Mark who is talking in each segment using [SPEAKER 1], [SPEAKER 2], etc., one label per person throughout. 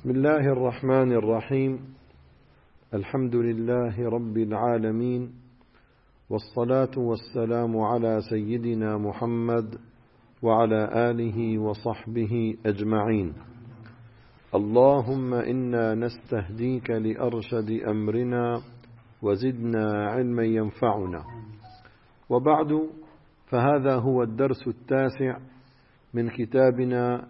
[SPEAKER 1] بسم الله الرحمن الرحيم. الحمد لله رب العالمين، والصلاة والسلام على سيدنا محمد وعلى آله وصحبه أجمعين. اللهم إنا نستهديك لأرشد أمرنا وزدنا علما ينفعنا. وبعد، فهذا هو الدرس التاسع من كتابنا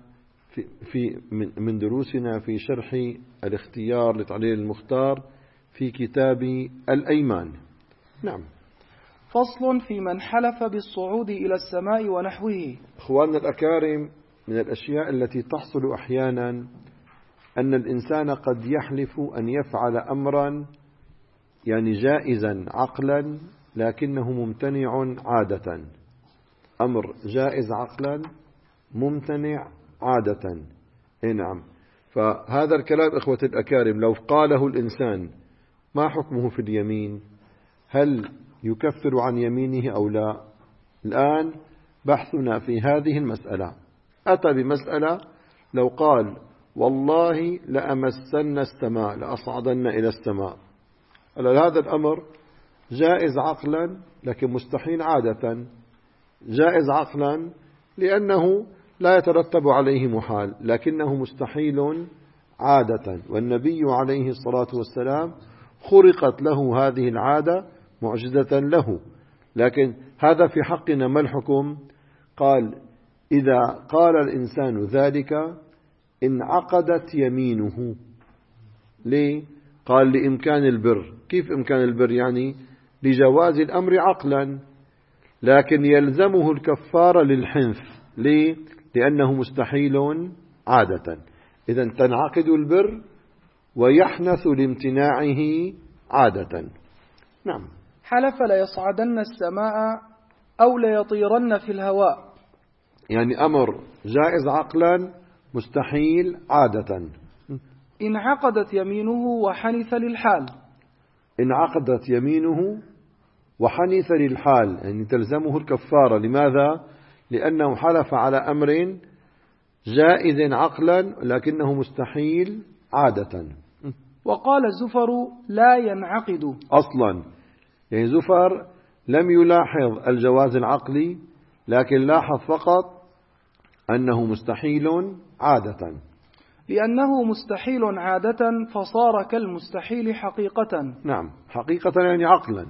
[SPEAKER 1] من دروسنا في شرح الاختيار لتعليل المختار في كتاب الأيمان. نعم.
[SPEAKER 2] فصل في من حلف بالصعود إلى السماء ونحوه.
[SPEAKER 1] أخواننا الأكارم، من الأشياء التي تحصل أحيانا أن الإنسان قد يحلف أن يفعل أمرا يعني جائزا عقلا لكنه ممتنع عادة. أمر جائز عقلا ممتنع عادة. نعم. فهذا الكلام إخوة الأكارم لو قاله الإنسان ما حكمه في اليمين؟ هل يكفر عن يمينه أو لا؟ الآن بحثنا في هذه المسألة. أتى بمسألة لو قال والله لأمسن السماء، لأصعدن إلى السماء، هذا الأمر جائز عقلا لكن مستحيل عادة. جائز عقلا لأنه لا يترتب عليه محال لكنه مستحيل عادة، والنبي عليه الصلاة والسلام خرقت له هذه العادة معجزة له. لكن هذا في حقنا ما الحكم؟ قال إذا قال الإنسان ذلك انعقدت يمينه. ليه؟ قال لإمكان البر. كيف إمكان البر؟ يعني لجواز الأمر عقلا، لكن يلزمه الكفارة للحنث. ليه؟ لأنه مستحيل عادة. إذن تنعقد البر ويحنث لامتناعه عادة. نعم.
[SPEAKER 2] حلف ليصعدن السماء أو ليطيرن في الهواء،
[SPEAKER 1] يعني أمر جائز عقلا مستحيل عادة.
[SPEAKER 2] انعقدت يمينه وحنث للحال.
[SPEAKER 1] انعقدت يمينه وحنث للحال، يعني تلزمه الكفارة. لماذا؟ لأنه حلف على أمر جائز عقلا لكنه مستحيل عادة.
[SPEAKER 2] وقال زفر لا ينعقد
[SPEAKER 1] أصلا، يعني زفر لم يلاحظ الجواز العقلي لكن لاحظ فقط أنه مستحيل عادة.
[SPEAKER 2] لأنه مستحيل عادة فصار كالمستحيل حقيقة.
[SPEAKER 1] نعم، حقيقة يعني عقلا.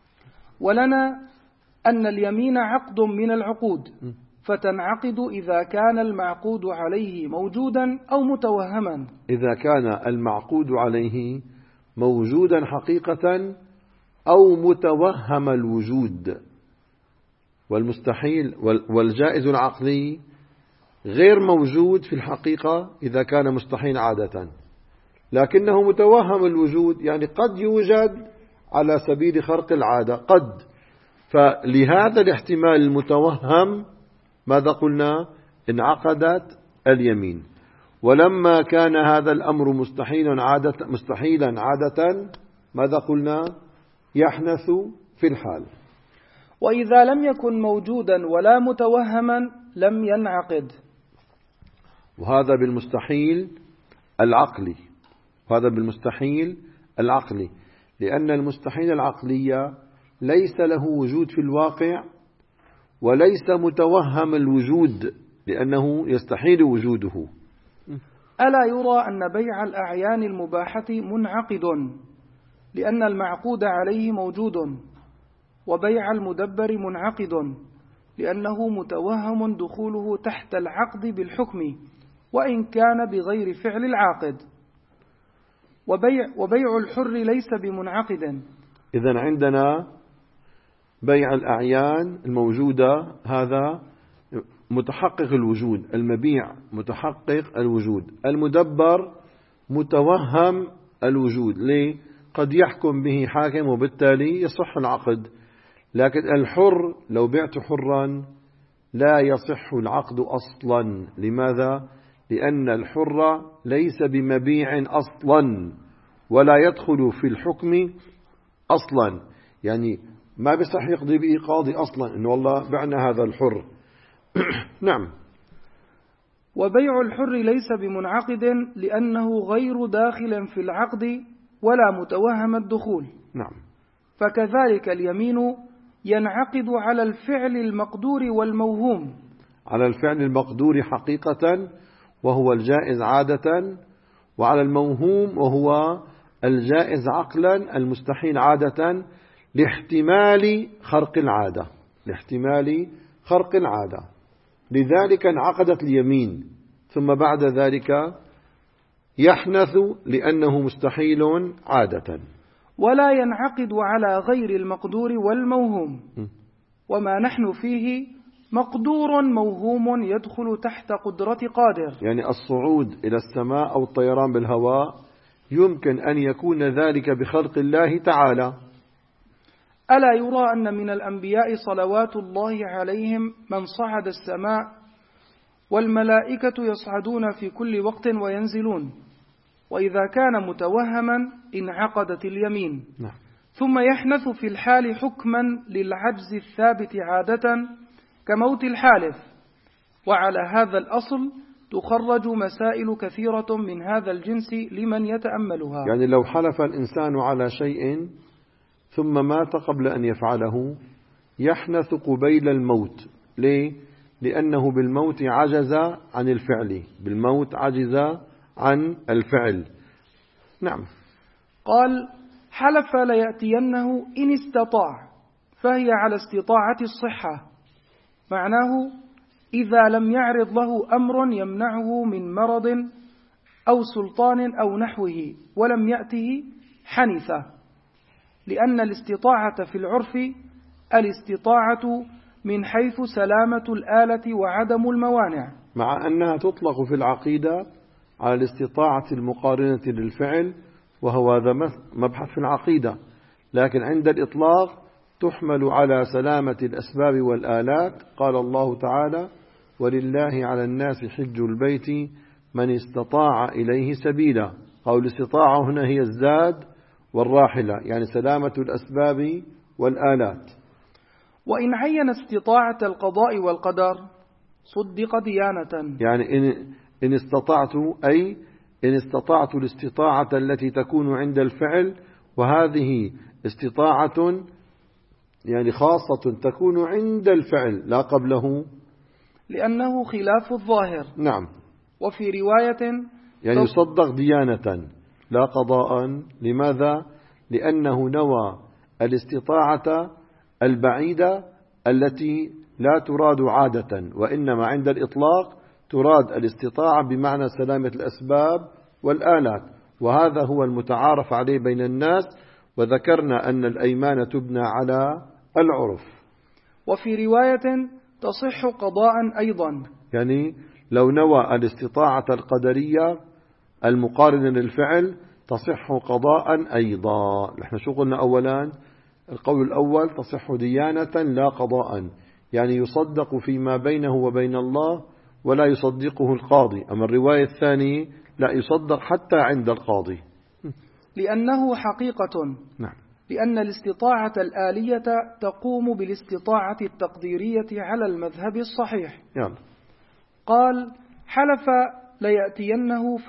[SPEAKER 2] ولنا أن اليمين عقد من العقود، فتنعقد إذا كان المعقود عليه موجودا أو متوهما.
[SPEAKER 1] إذا كان المعقود عليه موجودا حقيقة أو متوهم الوجود. والمستحيل والجائز العقلي غير موجود في الحقيقة إذا كان مستحيل عادة، لكنه متوهم الوجود، يعني قد يوجد على سبيل خرق العادة قد. فلهذا الاحتمال المتوهم ماذا قلنا؟ انعقدت اليمين. ولما كان هذا الأمر مستحيلا عادة ماذا قلنا؟ يحنث في الحال.
[SPEAKER 2] وإذا لم يكن موجودا ولا متوهما لم ينعقد.
[SPEAKER 1] وهذا بالمستحيل العقلي. وهذا بالمستحيل العقلي، لأن المستحيل العقلي ليس له وجود في الواقع وليس متوهم الوجود لأنه يستحيل وجوده.
[SPEAKER 2] ألا يرى أن بيع الأعيان المباحة منعقد لأن المعقود عليه موجود، وبيع المدبر منعقد لأنه متوهم دخوله تحت العقد بالحكم وإن كان بغير فعل العاقد. وبيع الحر ليس بمنعقد.
[SPEAKER 1] إذن عندنا بيع الأعيان الموجودة هذا متحقق الوجود، المبيع متحقق الوجود، المدبر متوهم الوجود. ليه؟ قد يحكم به حاكم وبالتالي يصح العقد. لكن الحر لو بعت حرا لا يصح العقد أصلا. لماذا؟ لأن الحر ليس بمبيع أصلا ولا يدخل في الحكم أصلا، يعني ما بيصح يقضي به قاضي أصلا إنه والله بعنا هذا الحر. نعم.
[SPEAKER 2] وبيع الحر ليس بمنعقد لأنه غير داخل في العقد ولا متوهم الدخول.
[SPEAKER 1] نعم.
[SPEAKER 2] فكذلك اليمين ينعقد على الفعل المقدور والموهوم،
[SPEAKER 1] على الفعل المقدور حقيقة وهو الجائز عادة، وعلى الموهوم وهو الجائز عقلا المستحيل عادة، لاحتمال خرق العادة، لاحتمال خرق العادة. لذلك انعقدت اليمين، ثم بعد ذلك يحنث لأنه مستحيل عادة.
[SPEAKER 2] ولا ينعقد على غير المقدور والموهوم. وما نحن فيه مقدور موهوم يدخل تحت قدرة قادر،
[SPEAKER 1] يعني الصعود إلى السماء أو الطيران بالهواء يمكن أن يكون ذلك بخلق الله تعالى.
[SPEAKER 2] ألا يرى أن من الأنبياء صلوات الله عليهم من صعد السماء، والملائكة يصعدون في كل وقت وينزلون، وإذا كان متوهما انعقدت اليمين.
[SPEAKER 1] نعم.
[SPEAKER 2] ثم يحنث في الحال حكما للعجز الثابت عادة كموت الحالف. وعلى هذا الأصل تخرج مسائل كثيرة من هذا الجنس لمن يتأملها.
[SPEAKER 1] يعني لو حلف الإنسان على شيء ثم مات قبل أن يفعله يحنث قبيل الموت. ليه؟ لأنه بالموت عجز عن الفعل، بالموت عجز عن الفعل. نعم.
[SPEAKER 2] قال: حلف ليأتينه إن استطاع، فهي على استطاعة الصحة، معناه إذا لم يعرض له أمر يمنعه من مرض أو سلطان أو نحوه ولم يأته حنث، لأن الاستطاعة في العرف الاستطاعة من حيث سلامة الآلة وعدم الموانع،
[SPEAKER 1] مع أنها تطلق في العقيدة على الاستطاعة المقارنة للفعل، وهو هذا مبحث في العقيدة، لكن عند الإطلاق تحمل على سلامة الأسباب والآلات. قال الله تعالى: ولله على الناس حج البيت من استطاع إليه سبيلا. قول الاستطاعة هنا هي الزاد والراحلة، يعني سلامة الأسباب والآلات.
[SPEAKER 2] وإن عين استطاعة القضاء والقدر صدق ديانة،
[SPEAKER 1] يعني إن استطعت، أي إن استطعت الاستطاعة التي تكون عند الفعل، وهذه استطاعة يعني خاصة تكون عند الفعل لا قبله،
[SPEAKER 2] لأنه خلاف الظاهر.
[SPEAKER 1] نعم.
[SPEAKER 2] وفي رواية
[SPEAKER 1] يعني يصدق ديانة لا قضاء. لماذا؟ لأنه نوى الاستطاعة البعيدة التي لا تراد عادة، وإنما عند الإطلاق تراد الاستطاعة بمعنى سلامة الأسباب والآلات، وهذا هو المتعارف عليه بين الناس. وذكرنا أن الأيمان تبنى على العرف.
[SPEAKER 2] وفي رواية تصح قضاء أيضا،
[SPEAKER 1] يعني لو نوى الاستطاعة القدرية المقارنة للفعل تصح قضاء أيضا. نحن شو قلنا أولا؟ القول الأول تصح ديانة لا قضاء، يعني يصدق فيما بينه وبين الله ولا يصدقه القاضي. أما الرواية الثانية لا يصدق حتى عند القاضي،
[SPEAKER 2] لأنه حقيقة.
[SPEAKER 1] نعم.
[SPEAKER 2] لأن الاستطاعة الآلية تقوم بالاستطاعة التقديرية على المذهب الصحيح.
[SPEAKER 1] يلا.
[SPEAKER 2] قال: حلف ليأتينه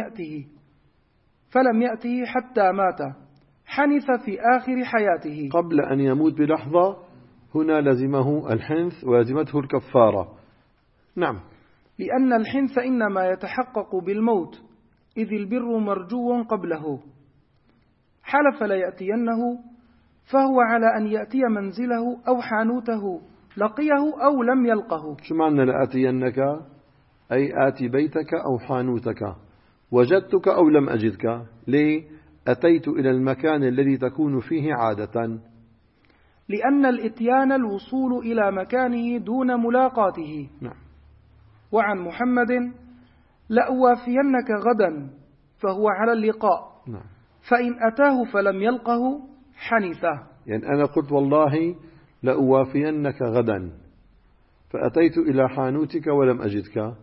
[SPEAKER 2] فلم يأته حتى مات، حنث في آخر حياته.
[SPEAKER 1] قبل أن يموت بلحظة هنا لزمه الحنث ولزمته الكفارة. نعم.
[SPEAKER 2] لأن الحنث إنما يتحقق بالموت، إذ البر مرجو قبله. حلف ليأتينه فهو على أن يأتي منزله أو حانوته، لقيه أو لم يلقه.
[SPEAKER 1] شو معنى لآتينك؟ أي آتي بيتك أو حانوتك، وجدتك أو لم أجدك. ليه؟ أتيت إلى المكان الذي تكون فيه عادة.
[SPEAKER 2] لأن الإتيان الوصول إلى مكانه دون ملاقاته.
[SPEAKER 1] نعم.
[SPEAKER 2] وعن محمد: لأوافينك غدا، فهو على اللقاء.
[SPEAKER 1] نعم.
[SPEAKER 2] فإن أتاه فلم يلقه حنثه.
[SPEAKER 1] يعني أنا قلت والله لأوافينك غدا، فأتيت إلى حانوتك ولم أجدك،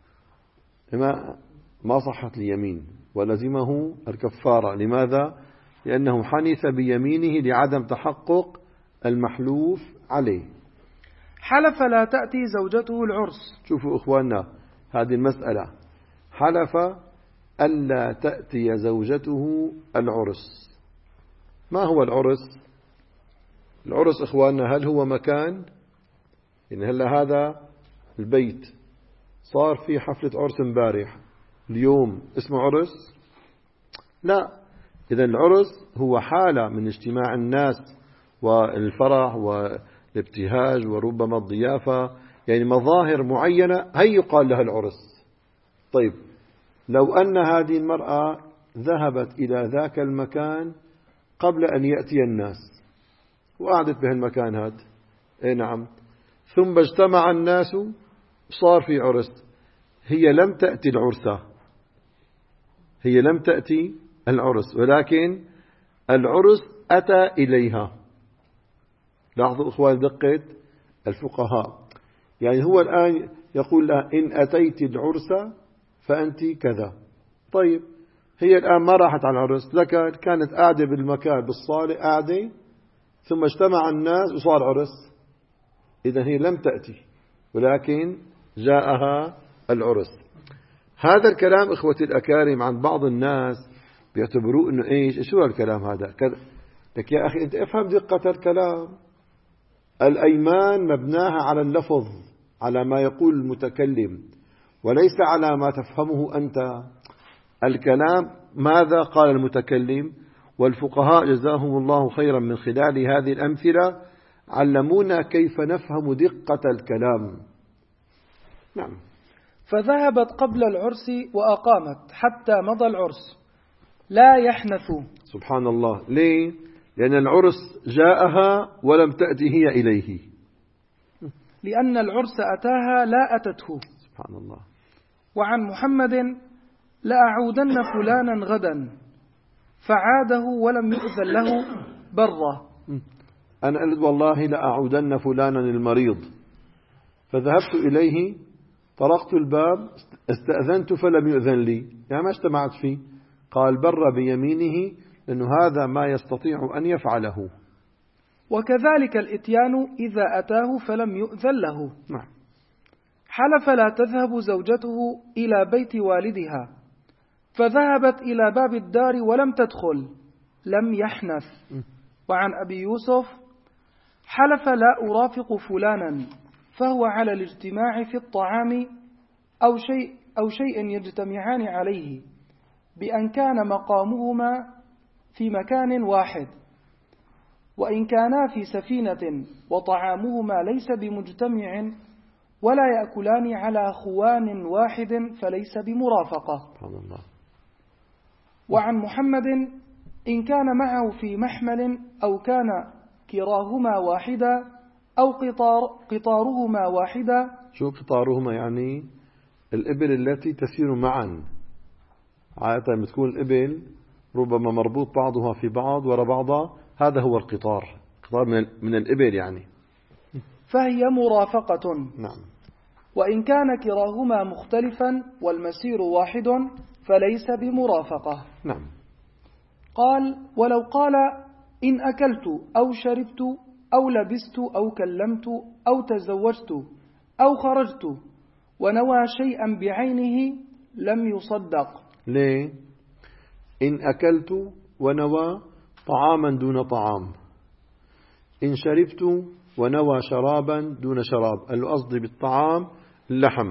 [SPEAKER 1] ما صحت اليمين ولزمه الكفارة. لماذا؟ لأنه حنث بيمينه لعدم تحقق المحلوف عليه.
[SPEAKER 2] حلف لا تأتي زوجته العرس.
[SPEAKER 1] شوفوا إخواننا، هذه المسألة، حلف ألا تأتي زوجته العرس. ما هو العرس؟ العرس إخواننا هل هو مكان؟ يعني هلا هذا البيت صار في حفلة عرس امبارح، اليوم اسمه عرس؟ لا. إذا العرس هو حالة من اجتماع الناس والفرح والابتهاج وربما الضيافة، يعني مظاهر معينة هي يقال لها العرس. طيب لو أن هذه المرأة ذهبت إلى ذاك المكان قبل أن يأتي الناس وقعدت بهالمكان هذا، إيه نعم، ثم اجتمع الناس صار في عرس، هي لم تأتي العرسة، هي لم تأتي العرس، ولكن العرس أتى إليها. لاحظوا إخوان دقة الفقهاء، يعني هو الآن يقول لها إن أتيت العرس فأنت كذا. طيب هي الآن ما راحت على العرس، لكن كانت قاعدة بالمكان بالصالة قاعدة، ثم اجتمع الناس وصار عرس، إذا هي لم تأتي ولكن جاءها العرس. هذا الكلام إخوتي الأكارم عن بعض الناس بيعتبروه إنه إيش شو هالكلام هذا لك يا أخي أنت افهم دقة الكلام. الأيمان مبناها على اللفظ، على ما يقول المتكلم، وليس على ما تفهمه أنت. الكلام ماذا قال المتكلم، والفقهاء جزاهم الله خيرا من خلال هذه الأمثلة علمونا كيف نفهم دقة الكلام. نعم.
[SPEAKER 2] فذهبت قبل العرس وأقامت حتى مضى العرس لا يحنث.
[SPEAKER 1] سبحان الله. ليه؟ لأن العرس جاءها ولم تأتي هي إليه،
[SPEAKER 2] لأن العرس أتاها لا أتته.
[SPEAKER 1] سبحان الله.
[SPEAKER 2] وعن محمد لأعودن فلانا غدا فعاده ولم يؤذن له برة.
[SPEAKER 1] أنا قلت والله لأعودن فلانا المريض، فذهبت إليه طرقت الباب استأذنت فلم يؤذن لي، يعني ما اجتمعت فيه. قال بر بيمينه لأنه هذا ما يستطيع أن يفعله.
[SPEAKER 2] وكذلك الإتيان إذا أتاه فلم يؤذن له.
[SPEAKER 1] نعم.
[SPEAKER 2] حلف لا تذهب زوجته إلى بيت والدها فذهبت إلى باب الدار ولم تدخل لم يحنث. وعن أبي يوسف حلف لا أرافق فلانا فهو على الاجتماع في الطعام أو شيء يجتمعان عليه بأن كان مقامهما في مكان واحد، وإن كانا في سفينة وطعامهما ليس بمجتمع ولا يأكلان على خوان واحد فليس بمرافقة.
[SPEAKER 1] الله.
[SPEAKER 2] وعن محمد إن كان معه في محمل أو كان كراهما واحدا أو قطارهما واحدا.
[SPEAKER 1] شو قطارهما؟ يعني الإبل التي تسير معا، عادة بتكون الإبل ربما مربوط بعضها في بعض وراء بعضها، هذا هو القطار، قطار من الإبل يعني،
[SPEAKER 2] فهي مرافقة.
[SPEAKER 1] نعم.
[SPEAKER 2] وإن كان كراهما مختلفا والمسير واحد فليس بمرافقة.
[SPEAKER 1] نعم.
[SPEAKER 2] قال ولو قال إن أكلت أو شربت أو لبست أو كلمت أو تزوجت أو خرجت ونوى شيئا بعينه لم يصدق.
[SPEAKER 1] ليه؟ إن أكلت ونوى طعاما دون طعام، إن شربت ونوى شرابا دون شراب، قال له قصدي بالطعام اللحم،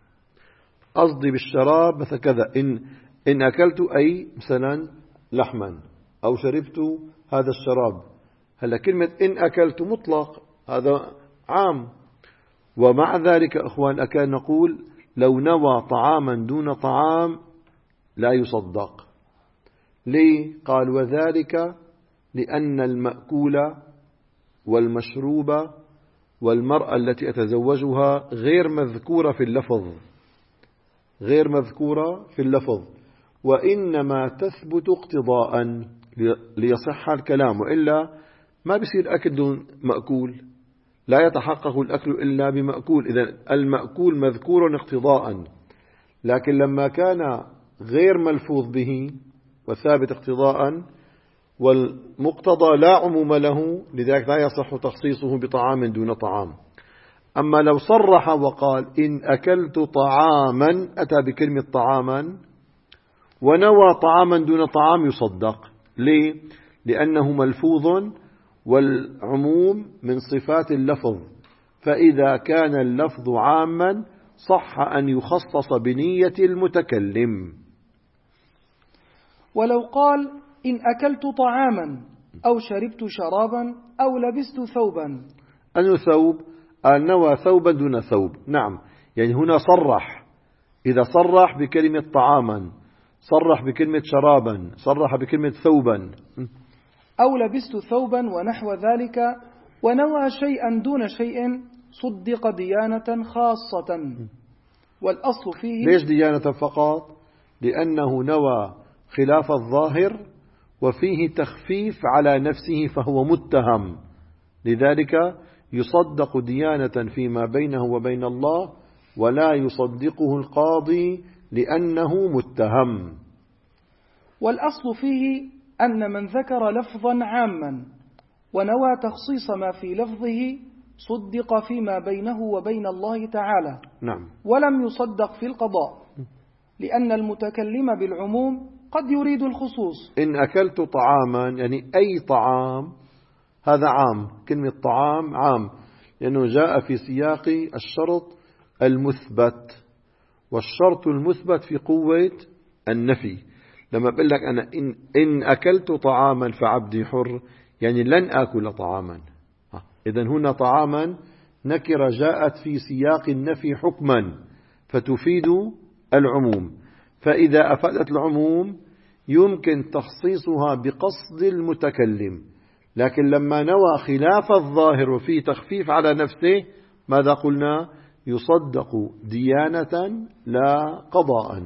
[SPEAKER 1] قصدي بالشراب مثل كذا. إن أكلت أي مثلا لحما، أو شربت هذا الشراب. هلا كلمة إن أكلت مطلق، هذا عام. ومع ذلك أخوان أكاد نقول لو نوى طعاما دون طعام لا يصدق. ليه؟ قال وذلك لأن المأكول والمشروب والمرأة التي أتزوجها غير مذكورة في اللفظ، غير مذكورة في اللفظ، وإنما تثبت اقتضاء ليصح الكلام، وإلا ما بيصير أكل دون مأكول، لا يتحقق الأكل إلا بمأكول. إذن المأكول مذكور اقتضاء، لكن لما كان غير ملفوظ به وثابت اقتضاء والمقتضى لا عموم له، لذلك لا يصح تخصيصه بطعام دون طعام. أما لو صرح وقال إن أكلت طعاما، أتى بكلمة طعاما ونوى طعاما دون طعام، يصدق. ليه؟ لأنه ملفوظ، والعموم من صفات اللفظ، فإذا كان اللفظ عاما صح أن يخصص بنية المتكلم.
[SPEAKER 2] ولو قال إن أكلت طعاما أو شربت شرابا أو لبست ثوبا.
[SPEAKER 1] أنه ثوب، نوى ثوبا دون ثوب. نعم، يعني هنا صرح. إذا صرح بكلمة طعاما، صرح بكلمة شرابا، صرح بكلمة ثوبا.
[SPEAKER 2] أو لبست ثوبا ونحو ذلك، ونوى شيئا دون شيء، صدق ديانة خاصة. والأصل فيه،
[SPEAKER 1] ليش ديانة فقط؟ لأنه نوى خلاف الظاهر وفيه تخفيف على نفسه فهو متهم، لذلك يصدق ديانة فيما بينه وبين الله، ولا يصدقه القاضي لأنه متهم.
[SPEAKER 2] والأصل فيه أن من ذكر لفظا عاما ونوى تخصيص ما في لفظه صدق فيما بينه وبين الله تعالى.
[SPEAKER 1] نعم.
[SPEAKER 2] ولم يصدق في القضاء، لأن المتكلم بالعموم قد يريد الخصوص.
[SPEAKER 1] إن أكلت طعاما يعني أي طعام، هذا عام، كلمة طعام عام، لأنه جاء في سياق الشرط المثبت، والشرط المثبت في قوة النفي. لما بقول لك أنا إن أكلت طعاما فعبدي حر، يعني لن أكل طعاما. إذن هنا طعاما نكرة جاءت في سياق النفي حكما، فتفيد العموم، فإذا أفادت العموم يمكن تخصيصها بقصد المتكلم، لكن لما نوى خلاف الظاهر وفي تخفيف على نفسه، ماذا قلنا؟ يصدق ديانة لا قضاء.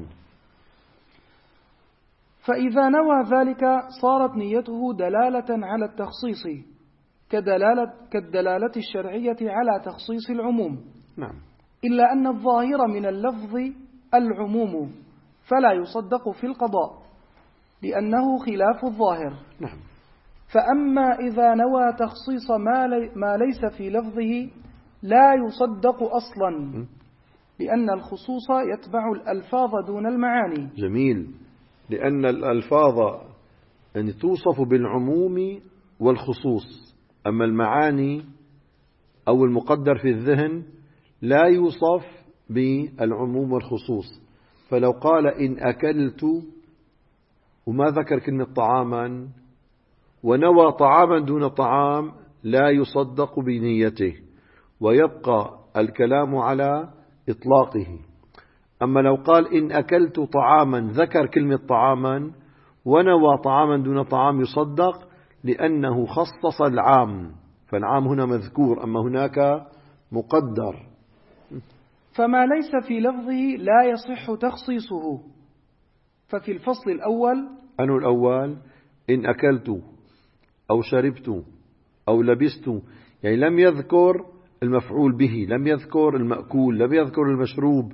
[SPEAKER 2] فإذا نوى ذلك صارت نيته دلالة على التخصيص، كالدلالة الشرعية على تخصيص العموم.
[SPEAKER 1] نعم.
[SPEAKER 2] إلا أن الظاهر من اللفظ العموم، فلا يصدق في القضاء لأنه خلاف الظاهر.
[SPEAKER 1] نعم.
[SPEAKER 2] فأما إذا نوى تخصيص ما ليس في لفظه لا يصدق أصلا، لأن الخصوص يتبع الألفاظ دون المعاني.
[SPEAKER 1] جميل، لأن الألفاظ يعني توصف بالعموم والخصوص، أما المعاني أو المقدر في الذهن لا يوصف بالعموم والخصوص. فلو قال إن أكلت وما ذكر كلمة طعاما ونوى طعاما دون طعام، لا يصدق بنيته ويبقى الكلام على إطلاقه. أما لو قال إن أكلت طعاما، ذكر كلمة طعاما ونوى طعاما دون طعام، يصدق لأنه خصص العام، فالعام هنا مذكور، أما هناك مقدر.
[SPEAKER 2] فما ليس في لفظه لا يصح تخصيصه. ففي الفصل الأول،
[SPEAKER 1] أنه الأول إن أكلت أو شربت أو لبست، يعني لم يذكر المفعول به، لم يذكر المأكول، لم يذكر المشروب.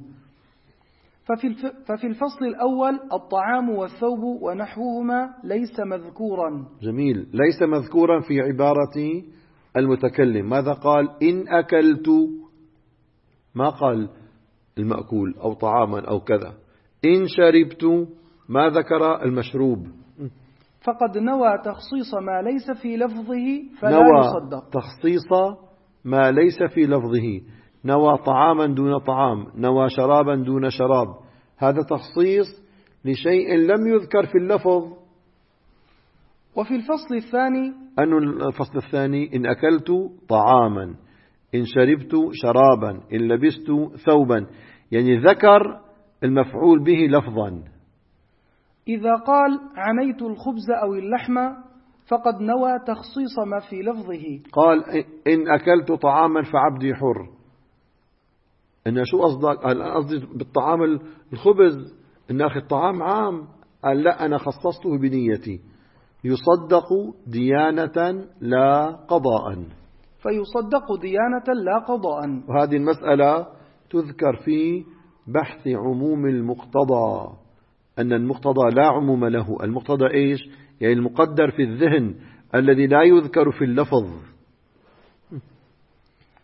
[SPEAKER 2] ففي الفصل الأول الطعام والثوب ونحوهما ليس مذكورا.
[SPEAKER 1] جميل، ليس مذكورا في عبارة المتكلم. ماذا قال؟ إن أكلت، ما قال المأكول أو طعاما أو كذا. إن شربت، ما ذكر المشروب.
[SPEAKER 2] فقد نوى تخصيص ما ليس في لفظه فلا يصدق.
[SPEAKER 1] تخصيص ما ليس في لفظه، نوى طعاما دون طعام، نوى شرابا دون شراب، هذا تخصيص لشيء لم يذكر في اللفظ.
[SPEAKER 2] وفي الفصل الثاني،
[SPEAKER 1] أن الفصل الثاني إن أكلت طعاما، إن شربت شرابا، إن لبست ثوبا، يعني ذكر المفعول به لفظا.
[SPEAKER 2] إذا قال عنيت الخبز أو اللحم فقد نوى تخصيص ما في لفظه.
[SPEAKER 1] قال إن أكلت طعاما فعبدي حر، إن شو قصدك؟ قصدي بالطعام الخبز، إن أخي الطعام عام. قال لا، أنا خصصته بنيتي. يصدق ديانة لا قضاء.
[SPEAKER 2] فيصدق ديانة لا قضاء.
[SPEAKER 1] وهذه المسألة تذكر في بحث عموم المقتضى، أن المقتضى لا عموم له. المقتضى إيش؟ يعني المقدر في الذهن الذي لا يذكر في اللفظ.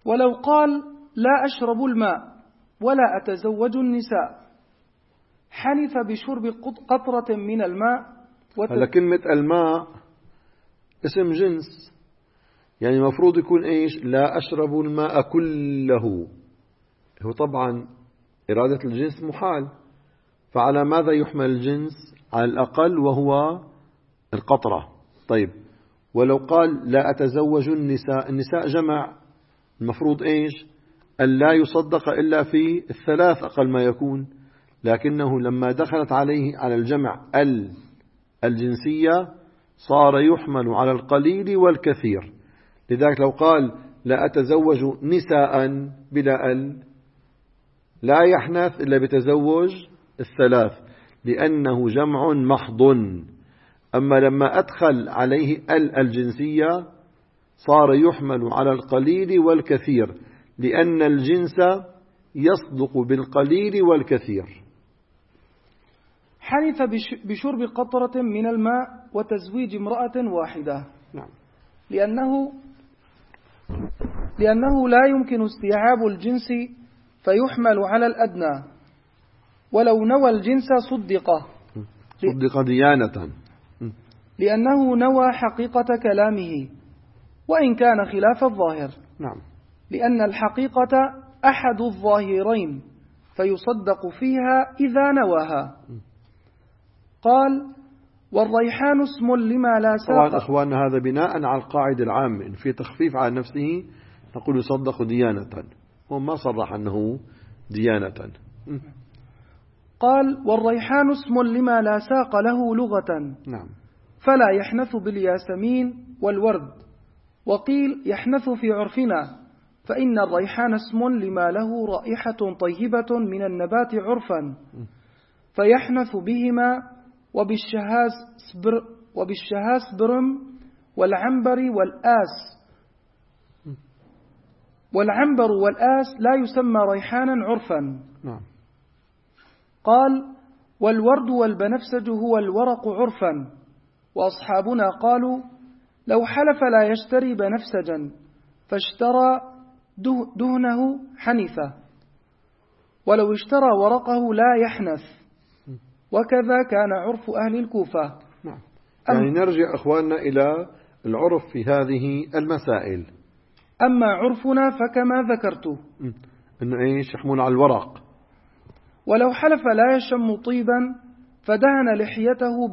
[SPEAKER 2] ولو قال لا أشرب الماء ولا أتزوج النساء حنث بشرب قطرة من الماء.
[SPEAKER 1] هلا كلمة الماء اسم جنس، يعني مفروض يكون إيش؟ لا أشرب الماء كله. هو طبعا إرادة الجنس محال، فعلى ماذا يحمل الجنس؟ على الأقل وهو القطرة. طيب ولو قال لا أتزوج النساء، النساء جمع، المفروض إيش؟ أن لا يصدق إلا في الثلاث أقل ما يكون، لكنه لما دخلت عليه على الجمع الجنسية صار يحمل على القليل والكثير. لذلك لو قال لا أتزوج نساء بلا لا يحنث إلا بتزوج الثلاث، لأنه جمع محض. أما لما أدخل عليه الجنسية صار يحمل على القليل والكثير، لأن الجنس يصدق بالقليل والكثير.
[SPEAKER 2] حنث بشرب قطرة من الماء وتزويج امرأة واحدة.
[SPEAKER 1] نعم.
[SPEAKER 2] لأنه لا يمكن استيعاب الجنس فيحمل على الأدنى، ولو نوى الجنس صدق
[SPEAKER 1] ديانة،
[SPEAKER 2] لأنه نوى حقيقة كلامه وإن كان خلاف الظاهر.
[SPEAKER 1] نعم.
[SPEAKER 2] لأن الحقيقة أحد الظاهرين فيصدق فيها إذا نواها. قال والريحان اسم لما لا ساق.
[SPEAKER 1] طبعا أخواننا هذا بناء على القاعدة العامة، إن في تخفيف على نفسه نقول يصدق ديانة، هو ما صرح أنه ديانة.
[SPEAKER 2] قال والريحان اسم لما لا ساق له لغة.
[SPEAKER 1] نعم.
[SPEAKER 2] فلا يحنث بالياسمين والورد. وقيل يحنث في عرفنا، فإن الريحان اسم لما له رائحة طيبة من النبات عرفا، فيحنث بهما وبالشهاس برم والعنبر والآس لا يسمى ريحانا عرفا.
[SPEAKER 1] نعم.
[SPEAKER 2] قال والورد والبنفسج هو الورق عرفا. وأصحابنا قالوا لو حلف لا يشتري بنفسجا فاشترى دهنه حنث، ولو اشترى ورقه لا يحنث، وكذا كان عرف أهل الكوفة.
[SPEAKER 1] نعم. يعني نرجع أخواننا إلى العرف في هذه المسائل.
[SPEAKER 2] أما عرفنا فكما ذكرت
[SPEAKER 1] إنه إيش؟ يحمل على الورق.
[SPEAKER 2] ولو حلف لا يشم طيبا فدهن لحيته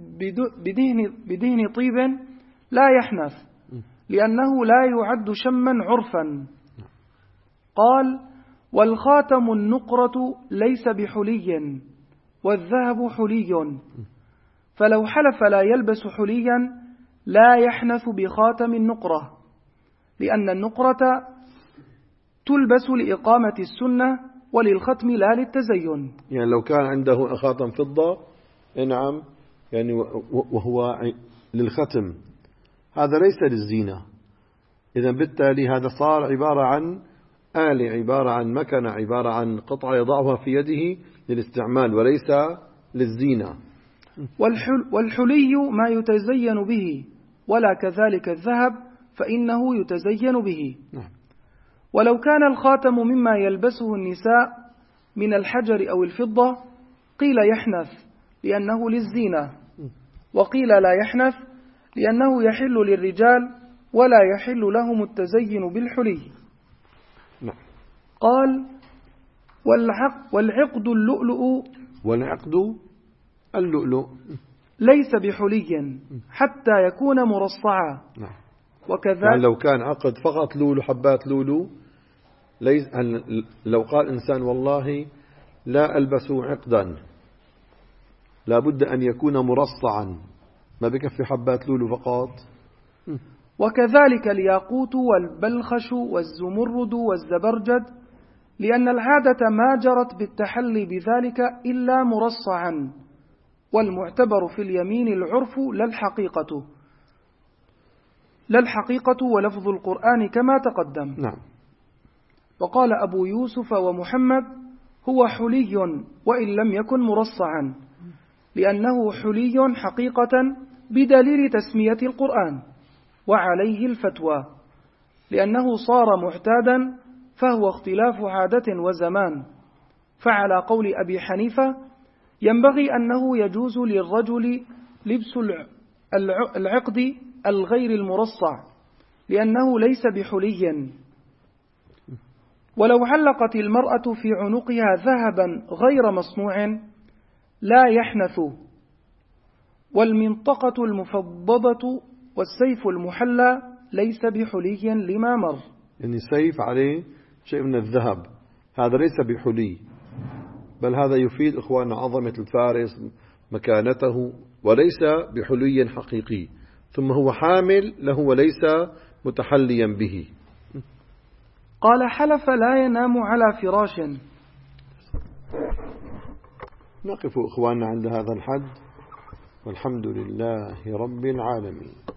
[SPEAKER 2] بدهن طيب لا يحنث، لأنه لا يعد شما عرفا. قال والخاتم النقرة ليس بحلي والذهب حلي، فلو حلف لا يلبس حليا لا يحنث بخاتم النقرة، لأن النقرة تلبس لإقامة السنة وللختم لا للتزين.
[SPEAKER 1] يعني لو كان عنده خاتم فضة، نعم، يعني وهو للختم، هذا ليس للزينة، إذن بالتالي هذا صار عبارة عن آلة، عبارة عن مكنة، عبارة عن قطعة يضعها في يده للاستعمال وليس للزينة.
[SPEAKER 2] والحلي ما يتزين به، ولا كذلك الذهب فإنه يتزين به. ولو كان الخاتم مما يلبسه النساء من الحجر أو الفضة قيل يحنث لأنه للزينة، وقيل لا يحنث لأنه يحل للرجال ولا يحل لهم التزين بالحلي. قال والعقد اللؤلؤ ليس بحلي حتى يكون مرصعا. وكذا
[SPEAKER 1] يعني لو كان عقد فقط لولو، حبات لولو، لو قال إنسان والله لا ألبس عقدا، لابد أن يكون مرصعا، ما بكفي حبات لولو فقط.
[SPEAKER 2] وكذلك الياقوت والبلخش والزمرد والزبرجد، لأن العادة ما جرت بالتحلي بذلك إلا مرصعا، والمعتبر في اليمين العرف لا الحقيقة ولفظ القرآن كما تقدم.
[SPEAKER 1] نعم.
[SPEAKER 2] وقال أبو يوسف ومحمد هو حلي وإن لم يكن مرصعا، لأنه حلي حقيقة بدليل تسمية القرآن، وعليه الفتوى. لأنه صار معتادا فهو اختلاف عادة وزمان. فعلى قول أبي حنيفة ينبغي أنه يجوز للرجل لبس العقد الغير المرصع لأنه ليس بحلي. ولو علقت المرأة في عنقها ذهبا غير مصنوع لا يحنث. والمنطقة المفضضة والسيف المحلى ليس بحلي لما مر.
[SPEAKER 1] يعني سيف عليه شيء من الذهب، هذا ليس بحلي، بل هذا يفيد إخواننا عظمة الفارس مكانته، وليس بحلي حقيقي، ثم هو حامل له وليس متحليا به.
[SPEAKER 2] قال حلف لا ينام على فراش.
[SPEAKER 1] نقف إخواننا عند هذا الحد، والحمد لله رب العالمين.